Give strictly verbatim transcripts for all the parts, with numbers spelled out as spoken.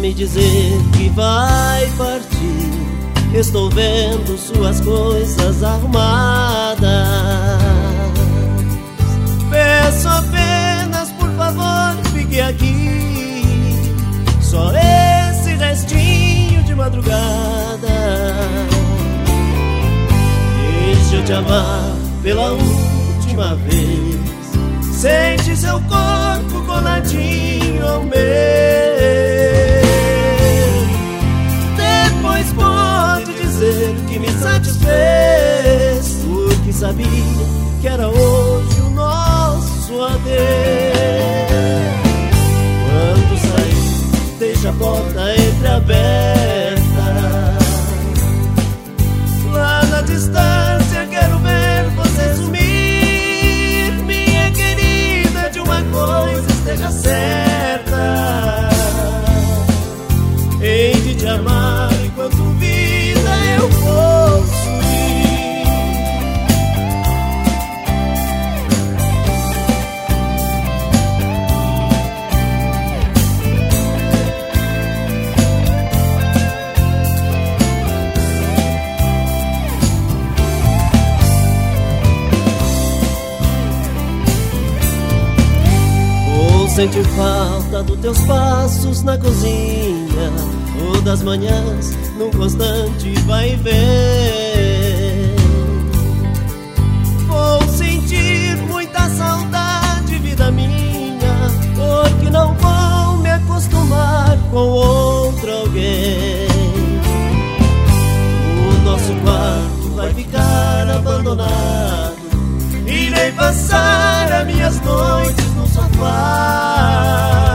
me dizer que vai partir. Estou vendo suas coisas arrumadas. Peço apenas, por favor, fique aqui. Só esse restinho de madrugada. Deixa eu te amar pela última vez. Sente seu corpo coladinho ao meu. Depois pode dizer que me satisfez, porque sabia que era hoje o nosso adeus. Quando sair, deixa a porta entreaberta. Lá na distância quero ver você sumir. Minha querida, de uma coisa esteja certa: hei de te amar enquanto vida eu possuir. Sente falta dos teus passos na cozinha, todas as manhãs num constante vai e vem. Vou sentir muita saudade, vida minha, porque não vou me acostumar com outro alguém. O nosso quarto vai ficar abandonado. Irei passar as minhas noites no sofá.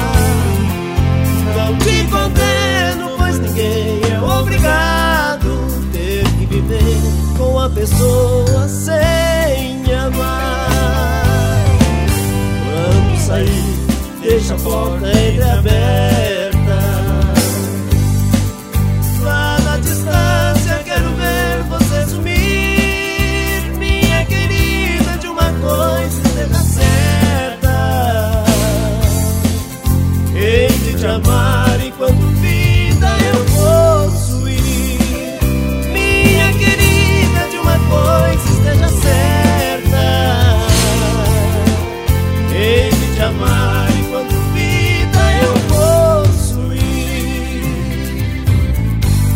Não te condeno, pois ninguém é obrigado ter que viver com a pessoa sem amar. Quando sair, deixa a porta entreaberta. Lá na distância quero ver você sumir. Coisa esteja certa: hei de te amar enquanto vida eu possuir. Minha querida, de uma coisa esteja certa: hei de te amar enquanto vida eu possuir.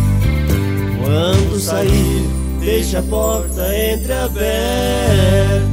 Quando sair, deixa a porta entreaberta.